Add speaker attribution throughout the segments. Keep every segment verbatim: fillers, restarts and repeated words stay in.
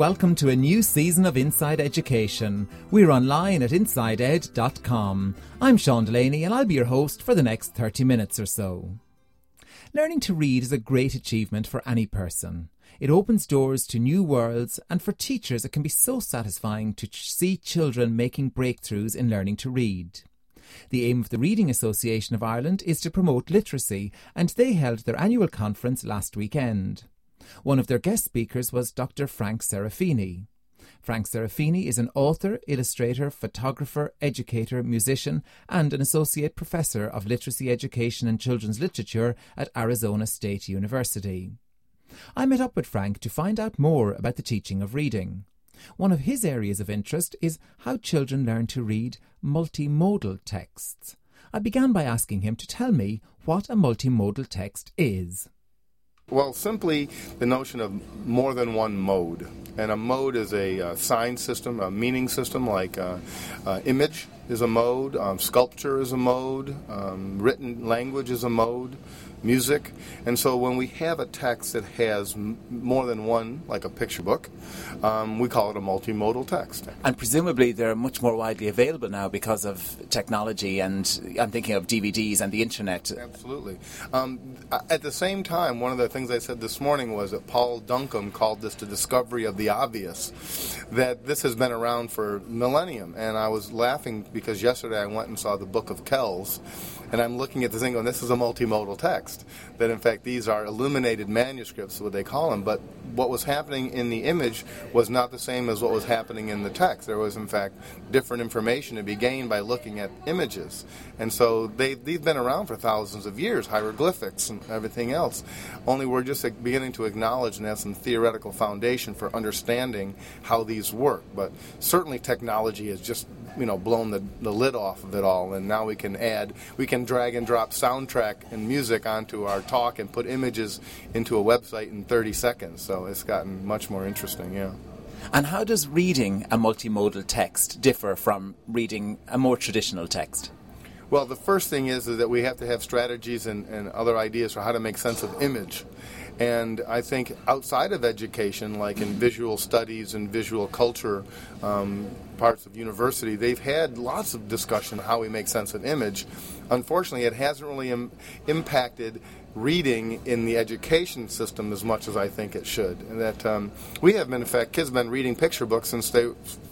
Speaker 1: welcome to a new season of Inside Education. We're online at inside ed dot com. I'm Sean Delaney and I'll be your host for the next thirty minutes or so. Learning to read is a great achievement for any person. It opens doors to new worlds, and for teachers it can be so satisfying to ch- see children making breakthroughs in learning to read. The aim of the Reading Association of Ireland is to promote literacy, and they held their annual conference last weekend. One of their guest speakers was Doctor Frank Serafini. Frank Serafini is an author, illustrator, photographer, educator, musician and an associate professor of literacy education and children's literature at Arizona State University. I met up with Frank to find out more about the teaching of reading. One of his areas of interest is how children learn to read multimodal texts. I began by asking him to tell me what a multimodal text is.
Speaker 2: Well, simply the notion of more than one mode. And a mode is a uh, sign system, a meaning system, like uh, uh, image is a mode, um, sculpture is a mode, um, written language is a mode, music. And so when we have a text that has m- more than one, like a picture book, um, we call it a multimodal text.
Speaker 3: And presumably they're much more widely available now because of technology, and I'm thinking of D V Ds and the internet.
Speaker 2: Absolutely. Um, at the same time, one of the things I said this morning was that Paul Duncombe called this the discovery of the obvious, that this has been around for millennium. And I was laughing because yesterday I went and saw the Book of Kells, and I'm looking at this thing going, this is a multimodal text. That in fact these are illuminated manuscripts, what they call them, but what was happening in the image was not the same as what was happening in the text. There was in fact different information to be gained by looking at images. And so they, they've been around for thousands of years, hieroglyphics and everything else. Only we're just beginning to acknowledge and have some theoretical foundation for understanding how these work. But certainly technology has just, you know, blown the, the lid off of it all, and now we can add, we can drag and drop soundtrack and music onto our talk and put images into a website in thirty seconds. So it's gotten much more interesting, yeah.
Speaker 3: And how does reading a multimodal text differ from reading a more traditional text?
Speaker 2: Well, the first thing is, is that we have to have strategies and, and other ideas for how to make sense of image. And I think outside of education, like in visual studies and visual culture um, parts of university, they've had lots of discussion on how we make sense of image. Unfortunately, it hasn't really Im- impacted reading in the education system as much as I think it should. And that um, we have been, in fact, kids have been reading picture books since they,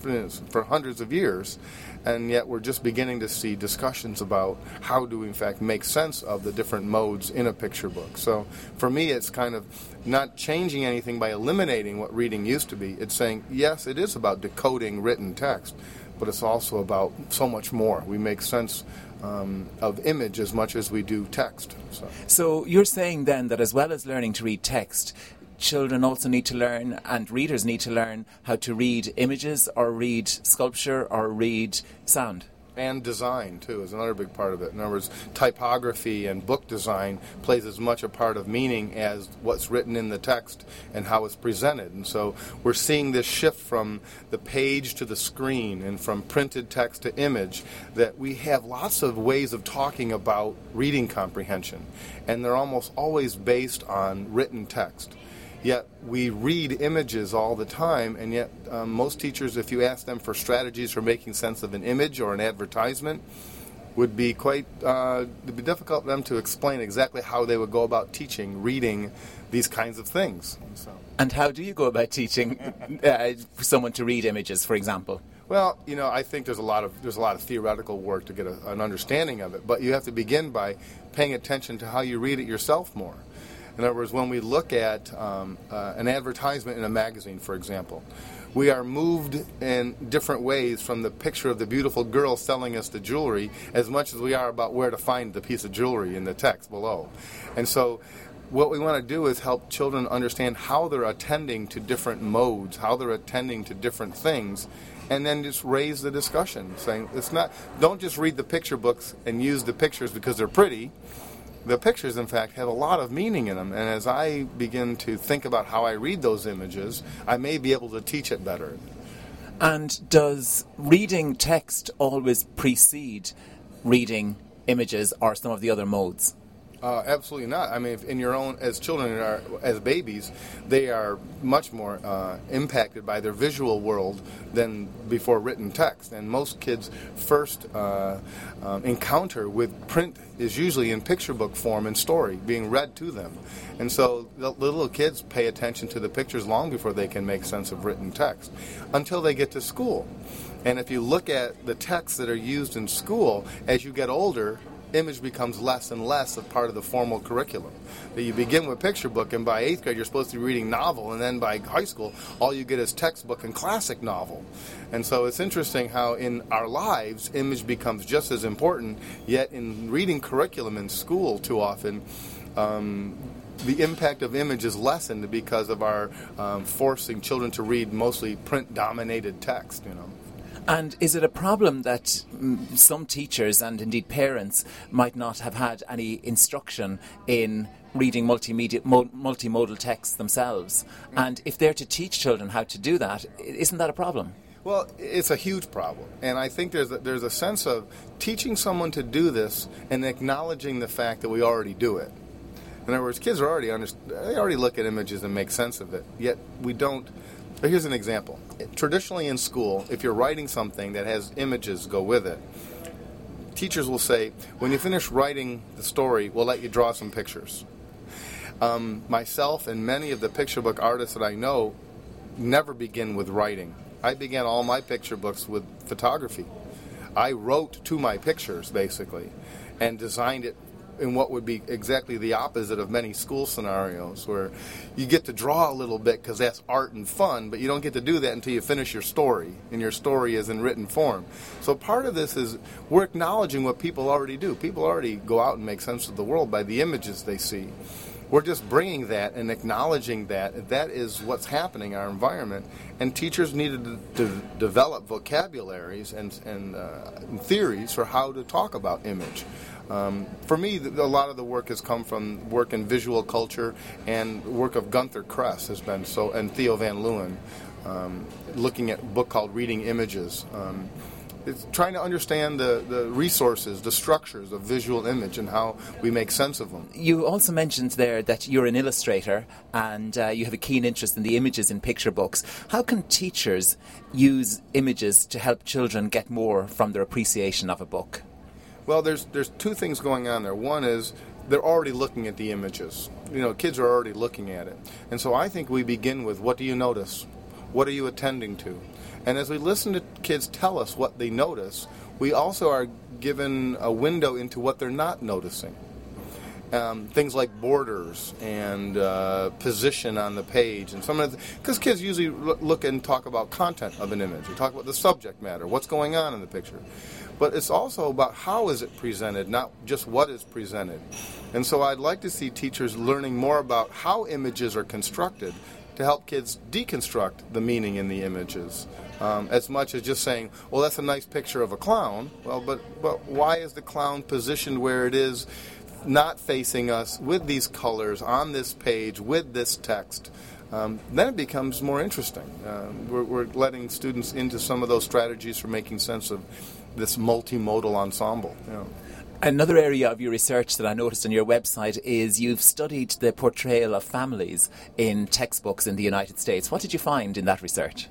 Speaker 2: for hundreds of years, and yet we're just beginning to see discussions about how do we, in fact, make sense of the different modes in a picture book. So for me, it's kind of not changing anything by eliminating what reading used to be. It's saying, yes, it is about decoding written text, but it's also about so much more. We make sense Um, of image as much as we do text. So.
Speaker 3: so you're saying then that as well as learning to read text, children also need to learn, and readers need to learn, how to read images or read sculpture or read sound?
Speaker 2: And design, too, is another big part of it. In other words, typography and book design plays as much a part of meaning as what's written in the text and how it's presented. And so we're seeing this shift from the page to the screen and from printed text to image, that we have lots of ways of talking about reading comprehension, and they're almost always based on written text. Yet we read images all the time, and yet um, most teachers, if you ask them for strategies for making sense of an image or an advertisement, would be quite, uh, it would be difficult for them to explain exactly how they would go about teaching, reading these kinds of things. So.
Speaker 3: And how do you go about teaching uh, someone to read images, for example?
Speaker 2: Well, you know, I think there's a lot of there's a lot of theoretical work to get a, an understanding of it, but you have to begin by paying attention to how you read it yourself more. In other words, when we look at um, uh, an advertisement in a magazine, for example, we are moved in different ways from the picture of the beautiful girl selling us the jewelry as much as we are about where to find the piece of jewelry in the text below. And so what we want to do is help children understand how they're attending to different modes, how they're attending to different things, and then just raise the discussion, saying it's not, don't just read the picture books and use the pictures because they're pretty. The pictures, in fact, have a lot of meaning in them, and as I begin to think about how I read those images, I may be able to teach it better.
Speaker 3: And does reading text always precede reading images or some of the other modes?
Speaker 2: Uh, absolutely not. I mean, if in your own, as children, are, as babies, they are much more uh, impacted by their visual world than before written text. And most kids' first uh, um, encounter with print is usually in picture book form and story, being read to them. And so the little kids pay attention to the pictures long before they can make sense of written text, until they get to school. And if you look at the texts that are used in school, as you get older, image becomes less and less a part of the formal curriculum. That you begin with picture book, and by eighth grade you're supposed to be reading novel, and then by high school all you get is textbook and classic novel. And so it's interesting how in our lives image becomes just as important, yet in reading curriculum in school too often um, the impact of image is lessened because of our um, forcing children to read mostly print-dominated text, you know.
Speaker 3: And is it a problem that mm, some teachers and indeed parents might not have had any instruction in reading multimedia, mo- multimodal texts themselves? And if they're to teach children how to do that, isn't that a problem?
Speaker 2: Well, it's a huge problem, and I think there's a, there's a sense of teaching someone to do this and acknowledging the fact that we already do it. In other words, kids are already under, they already look at images and make sense of it, yet we don't. But here's an example. Traditionally in school, if you're writing something that has images go with it, teachers will say, when you finish writing the story, we'll let you draw some pictures. Um, myself and many of the picture book artists that I know never begin with writing. I began all my picture books with photography. I wrote to my pictures, basically, and designed it in what would be exactly the opposite of many school scenarios, where you get to draw a little bit because that's art and fun, but you don't get to do that until you finish your story, and your story is in written form. So part of this is we're acknowledging what people already do. People already go out and make sense of the world by the images they see. We're just bringing that and acknowledging that that is what's happening in our environment, and teachers needed to, to develop vocabularies and, and uh, theories for how to talk about image. Um, for me, the, a lot of the work has come from work in visual culture, and work of Gunther Kress has been so, and Theo Van Leeuwen, um, looking at a book called Reading Images. Um, it's trying to understand the, the resources, the structures of visual image, and how we make sense of them.
Speaker 3: You also mentioned there that you're an illustrator, and uh, you have a keen interest in the images in picture books. How can teachers use images to help children get more from their appreciation of a book?
Speaker 2: Well, there's there's two things going on there. One is they're already looking at the images. You know, kids are already looking at it. And so I think we begin with, what do you notice? What are you attending to? And as we listen to kids tell us what they notice, we also are given a window into what they're not noticing. Um, things like borders and uh, position on the page, and some of the, because kids usually look and talk about content of an image. They talk about the subject matter, what's going on in the picture. But it's also about how is it presented, not just what is presented. And so I'd like to see teachers learning more about how images are constructed to help kids deconstruct the meaning in the images. Um, as much as just saying, well, that's a nice picture of a clown. Well, but, but why is the clown positioned where it is, not facing us, with these colors, on this page, with this text? Um, then it becomes more interesting. Uh, we're, we're letting students into some of those strategies for making sense of this multimodal ensemble. You know.
Speaker 3: Another area of your research that I noticed on your website is you've studied the portrayal of families in textbooks in the United States. What did you find in that research?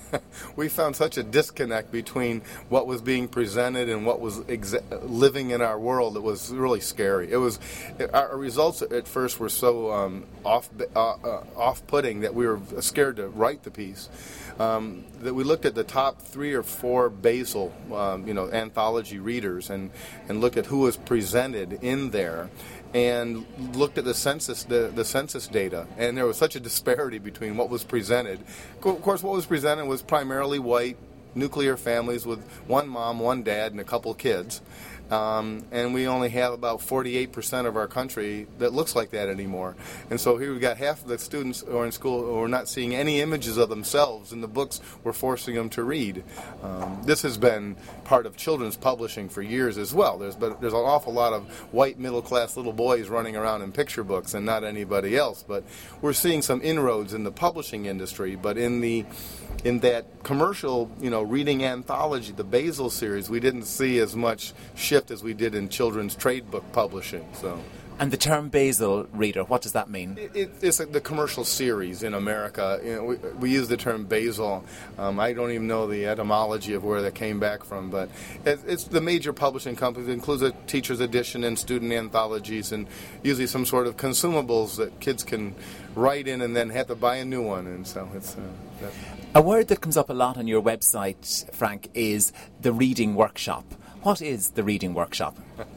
Speaker 2: We found such a disconnect between what was being presented and what was exa- living in our world. It was really scary. It was it, our results at first were so um, off uh, uh, off-putting that we were scared to write the piece. Um, that we looked at the top three or four basal, um, you know, anthology readers, and and looked at who was presented in there, and looked at the census the, the census data, and there was such a disparity between what was presented. Of course, what was presented was primarily white nuclear families with one mom, one dad, and a couple kids. Um, and we only have about forty-eight percent of our country that looks like that anymore. And so here we've got half of the students who are in school who are not seeing any images of themselves in the books we're forcing them to read. Um, this has been part of children's publishing for years as well. There's been, there's an awful lot of white middle-class little boys running around in picture books and not anybody else. But we're seeing some inroads in the publishing industry. But in the in that commercial, you know, reading anthology, the Basil series, we didn't see as much shift as we did in children's trade book publishing. So,
Speaker 3: And the term basal reader, what does that mean?
Speaker 2: It, it, it's like the commercial series in America. You know, we, we use the term basal. Um, I don't even know the etymology of where that came back from, but it, it's the major publishing companies. It includes a teacher's edition and student anthologies, and usually some sort of consumables that kids can write in and then have to buy a new one. And so it's uh, that.
Speaker 3: A word that comes up a lot on your website, Frank, is the reading workshop. What is the reading workshop?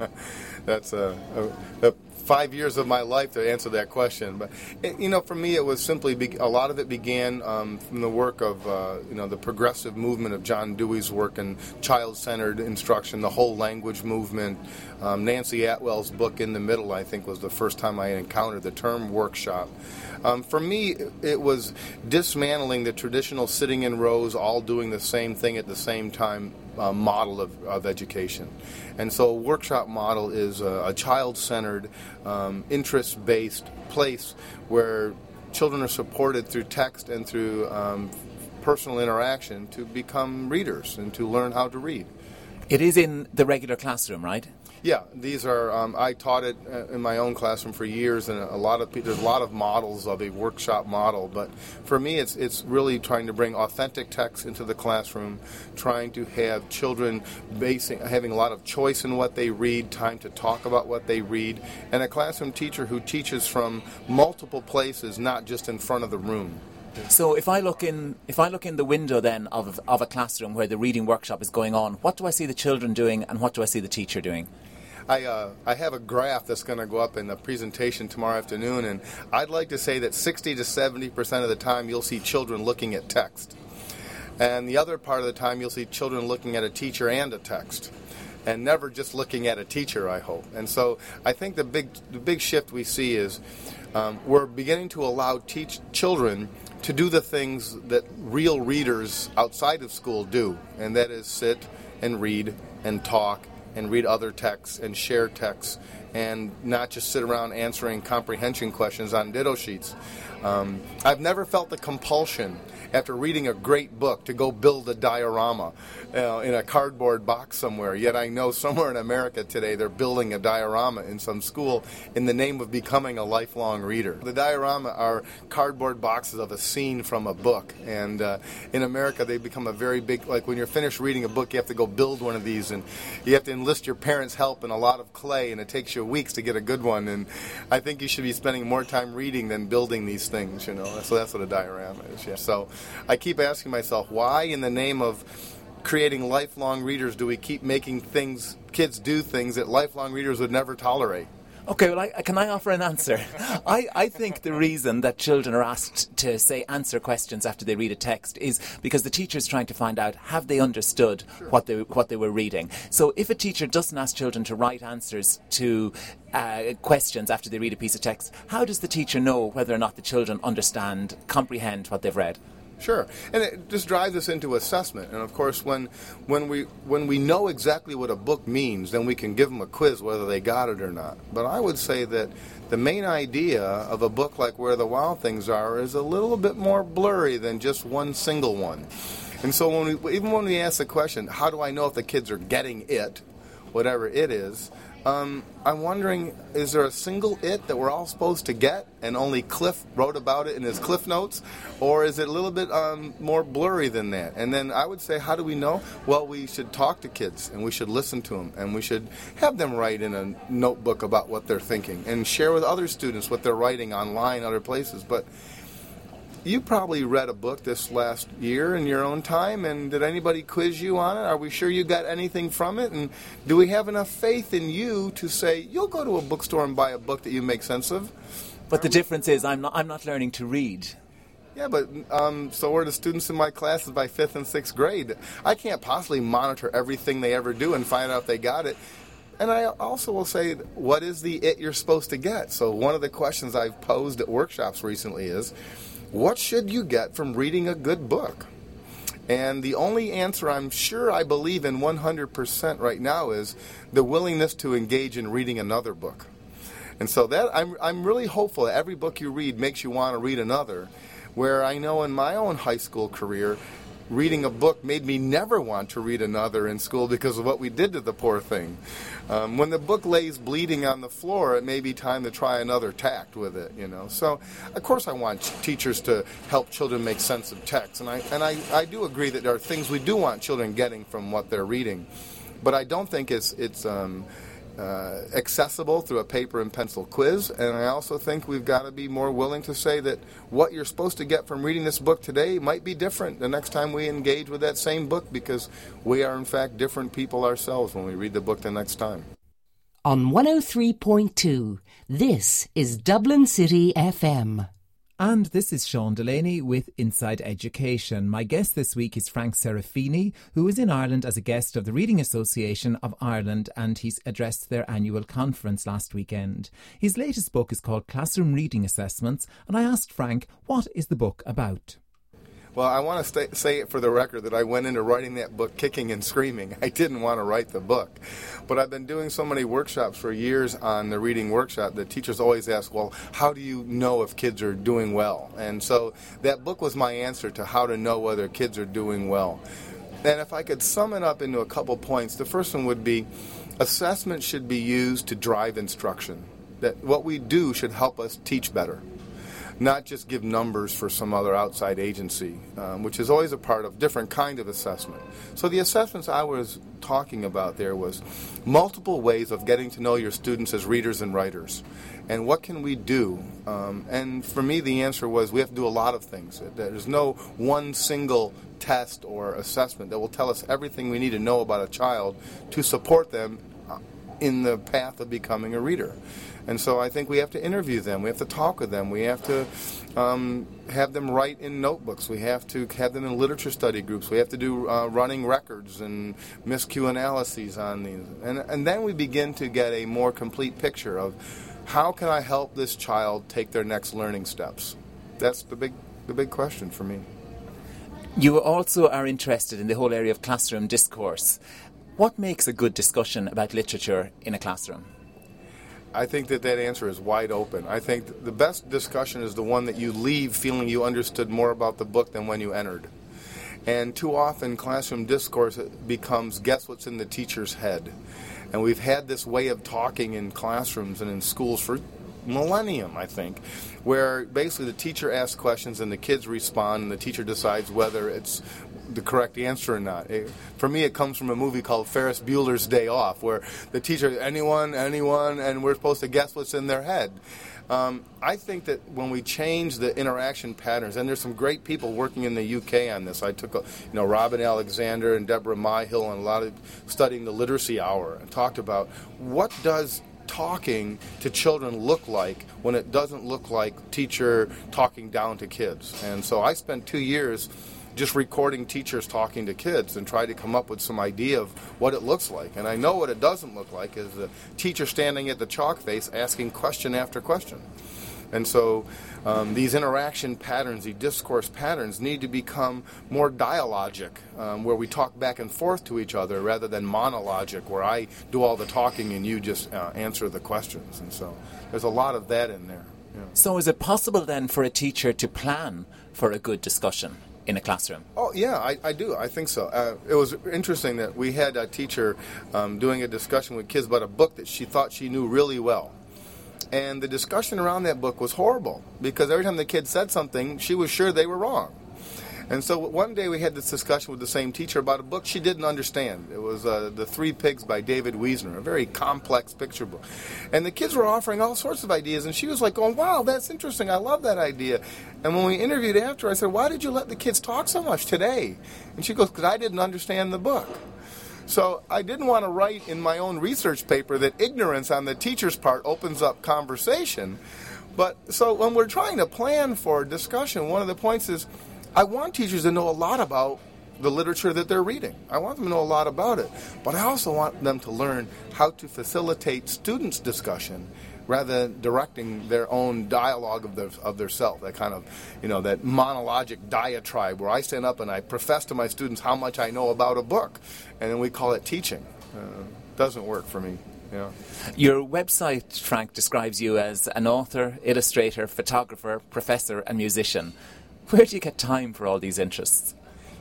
Speaker 2: That's a, a, a five years of my life to answer that question. But it, you know, for me, it was simply be, a lot of it began um, from the work of uh, you know the progressive movement of John Dewey's work in child-centered instruction, the whole language movement. Um, Nancy Atwell's book In the Middle, I think, was the first time I encountered the term workshop. Um, for me, it was dismantling the traditional sitting in rows, all doing the same thing at the same time uh, model of, of education. And so a workshop model is a, a child-centered, um, interest-based place where children are supported through text and through um, personal interaction to become readers and to learn how to read.
Speaker 3: It is in the regular classroom, right?
Speaker 2: Yeah, these are. Um, I taught it in my own classroom for years, and a lot of there's a lot of models of a workshop model. But for me, it's it's really trying to bring authentic text into the classroom, trying to have children basing having a lot of choice in what they read, time to talk about what they read, and a classroom teacher who teaches from multiple places, not just in front of the room.
Speaker 3: So if I look in, if I look in the window then of of a classroom where the reading workshop is going on, what do I see the children doing, and what do I see the teacher doing?
Speaker 2: I uh, I have a graph that's going to go up in the presentation tomorrow afternoon, and I'd like to say that sixty to seventy percent of the time you'll see children looking at text. And the other part of the time you'll see children looking at a teacher and a text. And never just looking at a teacher, I hope. And so I think the big the big shift we see is um, we're beginning to allow teach children to do the things that real readers outside of school do, and that is sit and read and talk and read other texts and share texts and not just sit around answering comprehension questions on ditto sheets. Um, I've never felt the compulsion after reading a great book to go build a diorama uh, in a cardboard box somewhere. Yet I know somewhere in America today they're building a diorama in some school in the name of becoming a lifelong reader. The diorama are cardboard boxes of a scene from a book. And uh, in America they become a very big, like when you're finished reading a book you have to go build one of these, and you have to enlist your parents' help and a lot of clay, and it takes you weeks to get a good one. And I think you should be spending more time reading than building these things, you know. So that's what a diorama is. Yeah. So I keep asking myself, why in the name of creating lifelong readers do we keep making things, kids do things that lifelong readers would never tolerate?
Speaker 3: Okay, well, I, can I offer an answer? I, I think the reason that children are asked to, say, answer questions after they read a text is because the teacher's trying to find out, have they understood sure. what they what they were reading? So if a teacher doesn't ask children to write answers to uh, questions after they read a piece of text, how does the teacher know whether or not the children understand, comprehend what they've read?
Speaker 2: Sure, and it just drives us into assessment. And of course, when when we when we know exactly what a book means, then we can give them a quiz whether they got it or not. But I would say that the main idea of a book like Where the Wild Things Are is a little bit more blurry than just one single one. And so when we, even when we ask the question, how do I know if the kids are getting it, whatever it is, Um, I'm wondering, is there a single it that we're all supposed to get and only Cliff wrote about it in his Cliff Notes? Or is it a little bit um, more blurry than that? And then I would say, how do we know? Well, we should talk to kids and we should listen to them and we should have them write in a notebook about what they're thinking and share with other students what they're writing online, other places. But you probably read a book this last year in your own time, and did anybody quiz you on it? Are we sure you got anything from it? And do we have enough faith in you to say, you'll go to a bookstore and buy a book that you make sense of?
Speaker 3: But the difference is I'm not, I'm not learning to read.
Speaker 2: Yeah, but um, so are the students in my classes by fifth and sixth grade. I can't possibly monitor everything they ever do and find out if they got it. And I also will say, what is the it you're supposed to get? So one of the questions I've posed at workshops recently is, what should you get from reading a good book? And the only answer I'm sure I believe in one hundred percent right now is the willingness to engage in reading another book. And so that I'm I'm really hopeful that every book you read makes you want to read another. Where I know in my own high school career, reading a book made me never want to read another in school because of what we did to the poor thing. Um, when the book lays bleeding on the floor, it may be time to try another tact with it, you know. So, of course, I want teachers to help children make sense of text, and I and I, I do agree that there are things we do want children getting from what they're reading, but I don't think it's it's um, uh, accessible through a paper and pencil quiz, and I also think we've got to be more willing to say that what you're supposed to get from reading this book today might be different the next time we engage with that same book, because we are in fact different people ourselves when we read the book the next time.
Speaker 4: On one oh three point two, this is Dublin City F M.
Speaker 1: And this is Sean Delaney with Inside Education. My guest this week is Frank Serafini, who was in Ireland as a guest of the Reading Association of Ireland, and he's addressed their annual conference last weekend. His latest book is called Classroom Reading Assessments, and I asked Frank, what is the book about?
Speaker 2: Well, I want to stay, say it for the record that I went into writing that book kicking and screaming. I didn't want to write the book. But I've been doing so many workshops for years on the reading workshop that teachers always ask, well, how do you know if kids are doing well? And so that book was my answer to how to know whether kids are doing well. And if I could sum it up into a couple points, the first one would be assessment should be used to drive instruction. That what we do should help us teach better, not just give numbers for some other outside agency, um, which is always a part of different kind of assessment. So the assessments I was talking about there was multiple ways of getting to know your students as readers and writers. And what can we do? Um, and for me, the answer was we have to do a lot of things. There's no one single test or assessment that will tell us everything we need to know about a child to support them in the path of becoming a reader. And so I think we have to interview them. We have to talk with them. We have to um, have them write in notebooks. We have to have them in literature study groups. We have to do uh, running records and miscue analyses on these. And, and then we begin to get a more complete picture of how can I help this child take their next learning steps. That's the big, the big question for me.
Speaker 3: You also are interested in the whole area of classroom discourse. What makes a good discussion about literature in a classroom?
Speaker 2: I think that that answer is wide open. I think the best discussion is the one that you leave feeling you understood more about the book than when you entered. And too often classroom discourse becomes guess what's in the teacher's head. And we've had this way of talking in classrooms and in schools for millennium, I think, where basically the teacher asks questions and the kids respond and the teacher decides whether it's the correct answer or not. It, for me, it comes from a movie called Ferris Bueller's Day Off, where the teacher, anyone, anyone, and we're supposed to guess what's in their head. Um, I think that when we change the interaction patterns, and there's some great people working in the U K on this. I took, a, you know, Robin Alexander and Deborah Myhill and a lot of studying the literacy hour and talked about what does talking to children look like when it doesn't look like teacher talking down to kids. And so I spent two years just recording teachers talking to kids and try to come up with some idea of what it looks like. And I know what it doesn't look like is the teacher standing at the chalk face asking question after question. And so um, these interaction patterns, these discourse patterns need to become more dialogic, um, where we talk back and forth to each other rather than monologic, where I do all the talking and you just uh, answer the questions. And so there's a lot of that in there. Yeah.
Speaker 3: So is it possible then for a teacher to plan for a good discussion in a classroom?
Speaker 2: Oh, yeah, I, I do. I think so. Uh, it was interesting that we had a teacher um, doing a discussion with kids about a book that she thought she knew really well. And the discussion around that book was horrible because every time the kid said something, she was sure they were wrong. And so one day we had this discussion with the same teacher about a book she didn't understand. It was uh, The Three Pigs by David Wiesner, a very complex picture book. And the kids were offering all sorts of ideas, and she was like going, wow, that's interesting, I love that idea. And when we interviewed after, I said, why did you let the kids talk so much today? And she goes, because I didn't understand the book. So I didn't want to write in my own research paper that ignorance on the teacher's part opens up conversation. But so when we're trying to plan for discussion, one of the points is, I want teachers to know a lot about the literature that they're reading. I want them to know a lot about it. But I also want them to learn how to facilitate students' discussion rather than directing their own dialogue of their of their self, that kind of, you know, that monologic diatribe where I stand up and I profess to my students how much I know about a book, and then we call it teaching. Uh, doesn't work for me. Yeah.
Speaker 3: Your website, Frank, describes you as an author, illustrator, photographer, professor, and musician. Where do you get time for all these interests?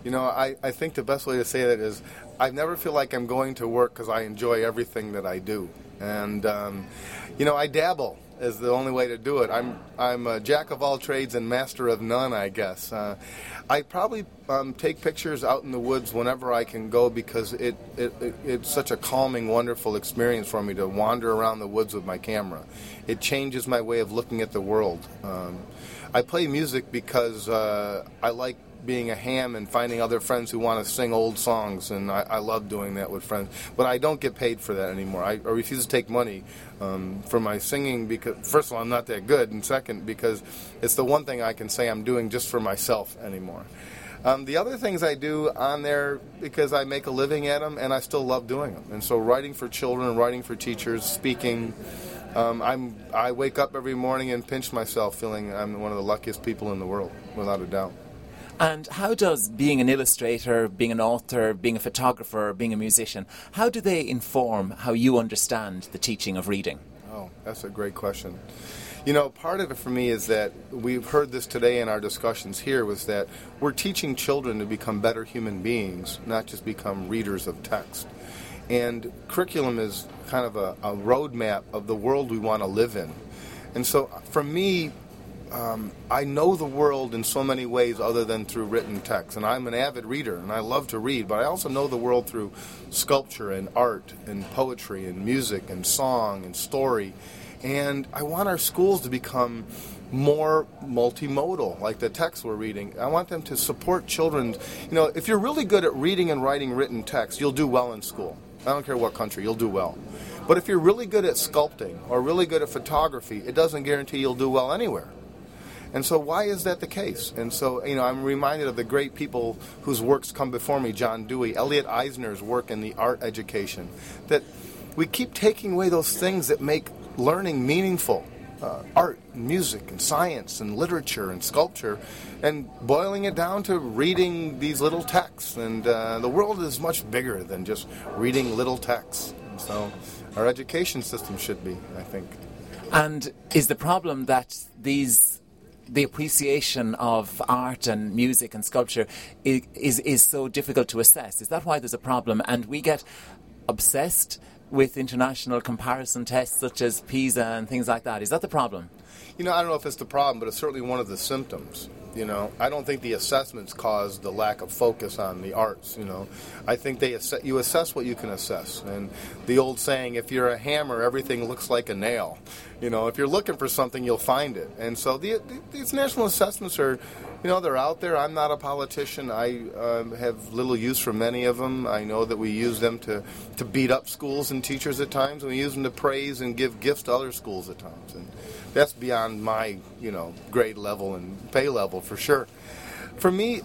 Speaker 2: You know, I, I think the best way to say that is I never feel like I'm going to work because I enjoy everything that I do. And, um, you know, I dabble is the only way to do it. I'm I'm a jack of all trades and master of none, I guess. Uh, I probably um, take pictures out in the woods whenever I can go because it, it, it it's such a calming, wonderful experience for me to wander around the woods with my camera. It changes my way of looking at the world. Um, I play music because uh, I like being a ham and finding other friends who want to sing old songs, and I, I love doing that with friends. But I don't get paid for that anymore. I, I refuse to take money um, for my singing because, first of all, I'm not that good, and second, because it's the one thing I can say I'm doing just for myself anymore. Um, the other things I do on there because I make a living at them, and I still love doing them. And so writing for children, writing for teachers, speaking. Um, I'm I wake up every morning and pinch myself feeling I'm one of the luckiest people in the world, without a doubt.
Speaker 3: And how does being an illustrator, being an author, being a photographer, being a musician, how do they inform how you understand the teaching of reading?
Speaker 2: Oh, that's a great question. You know, part of it for me is that we've heard this today in our discussions here was that we're teaching children to become better human beings, not just become readers of text. And curriculum is kind of a, a roadmap of the world we want to live in. And so for me, Um, I know the world in so many ways other than through written text. And I'm an avid reader, and I love to read, but I also know the world through sculpture and art and poetry and music and song and story. And I want our schools to become more multimodal, like the text we're reading. I want them to support children. You know, if you're really good at reading and writing written text, you'll do well in school. I don't care what country, you'll do well. But if you're really good at sculpting or really good at photography, it doesn't guarantee you'll do well anywhere. And so why is that the case? And so, you know, I'm reminded of the great people whose works come before me, John Dewey, Elliot Eisner's work in the art education, that we keep taking away those things that make learning meaningful, uh, art, and music, and science, and literature, and sculpture, and boiling it down to reading these little texts. And uh, the world is much bigger than just reading little texts. And so our education system should be, I think.
Speaker 3: And is the problem that these... the appreciation of art and music and sculpture is, is is so difficult to assess? Is that why there's a problem? And we get obsessed with international comparison tests such as PISA and things like that. Is that the problem?
Speaker 2: You know, I don't know if it's the problem, but it's certainly one of the symptoms. You know, I don't think the assessments cause the lack of focus on the arts, you know. I think they ass- you assess what you can assess. And the old saying, if you're a hammer, everything looks like a nail. You know, if you're looking for something, you'll find it. And so the, the, these national assessments are, you know, they're out there. I'm not a politician. I uh, have little use for many of them. I know that we use them to, to beat up schools and teachers at times, and we use them to praise and give gifts to other schools at times. And that's beyond my, you know, grade level and pay level for sure. For me,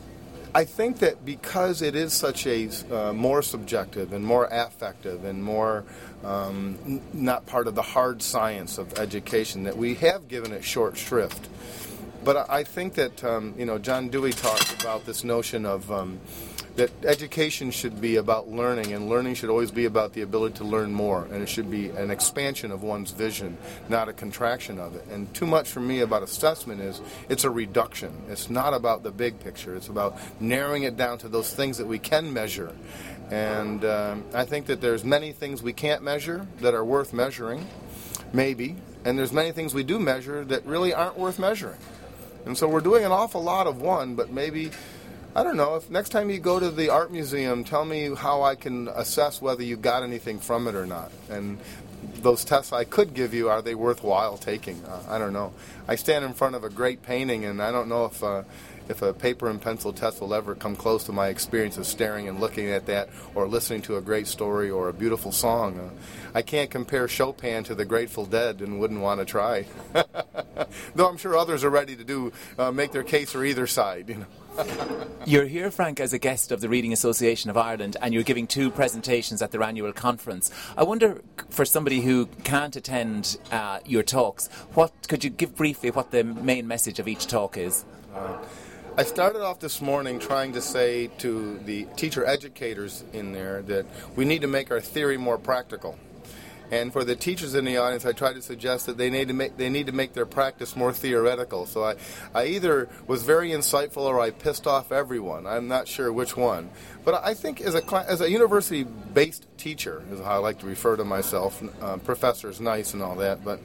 Speaker 2: I think that because it is such a uh, more subjective and more affective and more um, n- not part of the hard science of education, that we have given it short shrift. But I, I think that, um, you know, John Dewey talks about this notion of um, that education should be about learning, and learning should always be about the ability to learn more, and it should be an expansion of one's vision, not a contraction of it. And too much for me about assessment is it's a reduction. It's not about the big picture. It's about narrowing it down to those things that we can measure. And um, I think that there's many things we can't measure that are worth measuring, maybe, and there's many things we do measure that really aren't worth measuring. And so we're doing an awful lot of one, but maybe, I don't know, if next time you go to the art museum, tell me how I can assess whether you got anything from it or not. And those tests I could give you, are they worthwhile taking? Uh, I don't know. I stand in front of a great painting, and I don't know if uh, if a paper and pencil test will ever come close to my experience of staring and looking at that, or listening to a great story or a beautiful song. Uh, I can't compare Chopin to the Grateful Dead and wouldn't want to try. Though I'm sure others are ready to do uh, make their case for either side, you know.
Speaker 3: You're here, Frank, as a guest of the Reading Association of Ireland, and you're giving two presentations at their annual conference. I wonder, for somebody who can't attend uh, your talks, what could you give briefly what the main message of each talk is?
Speaker 2: Uh, I started off this morning trying to say to the teacher educators in there that we need to make our theory more practical. And for the teachers in the audience, I try to suggest that they need to make they need to make their practice more theoretical. So I, I either was very insightful or I pissed off everyone. I'm not sure which one. But I think as a cl- as a university-based teacher, is how I like to refer to myself, uh, professor's nice and all that, but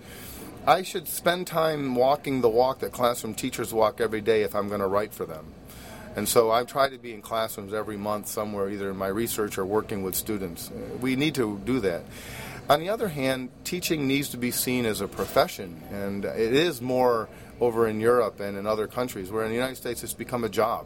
Speaker 2: I should spend time walking the walk that classroom teachers walk every day if I'm going to write for them. And so I try to be in classrooms every month somewhere, either in my research or working with students. We need to do that. On the other hand, teaching needs to be seen as a profession, and it is more over in Europe and in other countries, where in the United States it's become a job.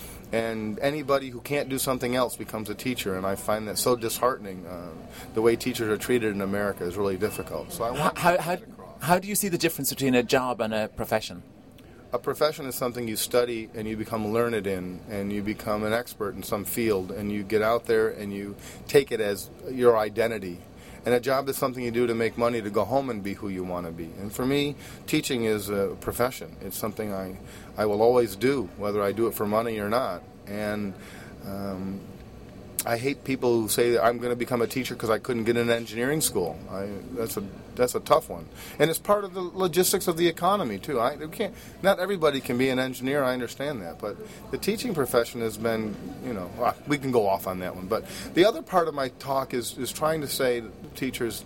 Speaker 2: And anybody who can't do something else becomes a teacher, and I find that so disheartening. Uh, the way teachers are treated in America is really difficult. So I want
Speaker 3: how, how, how do you see the difference between a job and a profession?
Speaker 2: A profession is something you study and you become learned in, and you become an expert in some field, and you get out there and you take it as your identity. And a job is something you do to make money to go home and be who you want to be. And for me, teaching is a profession. It's something I, I will always do, whether I do it for money or not. And um, I hate people who say that I'm going to become a teacher because I couldn't get into engineering school. I, that's a that's a tough one, and it's part of the logistics of the economy too. I can't. Not everybody can be an engineer. I understand that, but the teaching profession has been, you know, well, we can go off on that one. But the other part of my talk is is trying to say to teachers,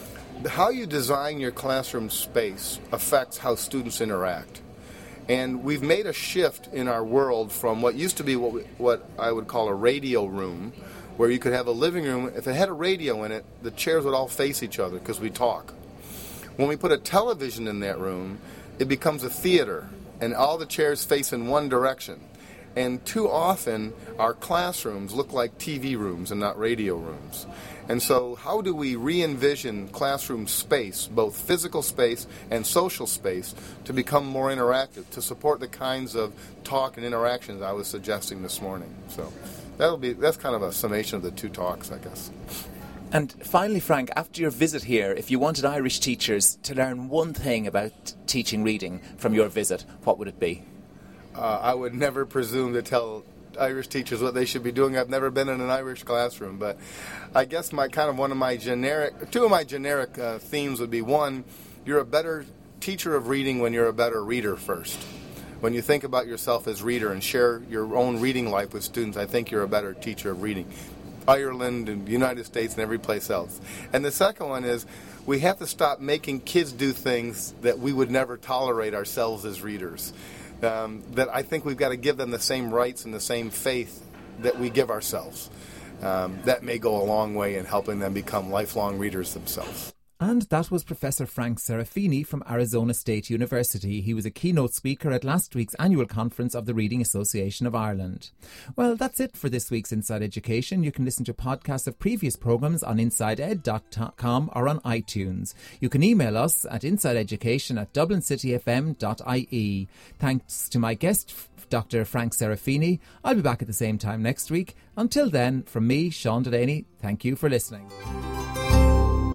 Speaker 2: how you design your classroom space affects how students interact. And we've made a shift in our world from what used to be what we, what I would call a radio room, where you could have a living room. If it had a radio in it, the chairs would all face each other because we talk. When we put a television in that room, it becomes a theater, and all the chairs face in one direction. And too often, our classrooms look like T V rooms and not radio rooms. And so how do we re-envision classroom space, both physical space and social space, to become more interactive, to support the kinds of talk and interactions I was suggesting this morning? So that'll be that's kind of a summation of the two talks, I guess.
Speaker 3: And finally, Frank, after your visit here, if you wanted Irish teachers to learn one thing about teaching reading from your visit, what would it be?
Speaker 2: Uh, I would never presume to tell Irish teachers what they should be doing. I've never been in an Irish classroom, but I guess my kind of one of my generic, two of my generic uh, themes would be, one, you're a better teacher of reading when you're a better reader first. When you think about yourself as reader and share your own reading life with students, I think you're a better teacher of reading. Ireland and the United States and every place else. And the second one is we have to stop making kids do things that we would never tolerate ourselves as readers. Um, that I think we've got to give them the same rights and the same faith that we give ourselves. Um, that may go a long way in helping them become lifelong readers themselves.
Speaker 1: And that was Professor Frank Serafini from Arizona State University. He was a keynote speaker at last week's annual conference of the Reading Association of Ireland. Well, that's it for this week's Inside Education. You can listen to podcasts of previous programmes on inside ed dot com or on iTunes. You can email us at insideeducation at dublin city f m dot i e. Thanks to my guest, Doctor Frank Serafini. I'll be back at the same time next week. Until then, from me, Sean Delaney, thank you for listening.